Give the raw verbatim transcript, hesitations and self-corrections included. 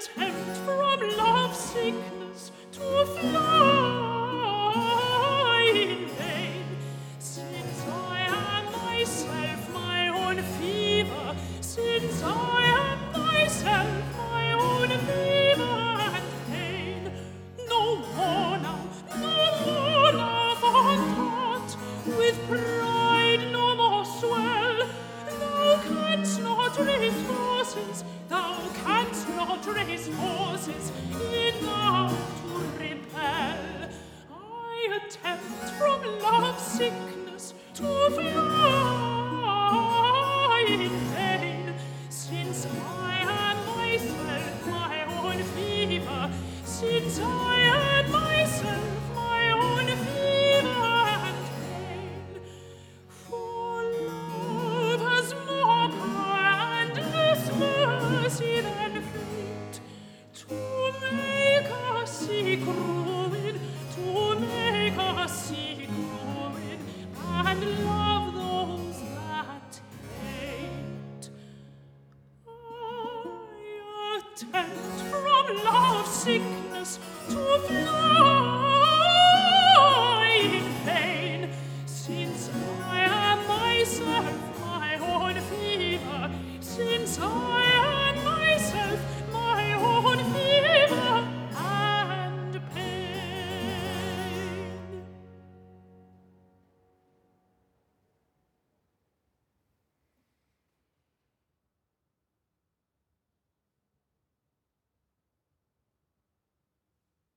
attempt from love sickness to fly in vain, since I am myself my own fever, since I am myself my own fever and pain. No more now, no more now for thought, with pride no more swell. Thou canst not raise forces, thou canst not raise forces enough to repel. I attempt from love sickness to fly in vain, since I am myself my own fever, since I am myself my own fever and pain. For love has more power and less mercy than fate, to make us seek ruin, to make us seek ruin, and love those that hate. I attempt from love sickness to fly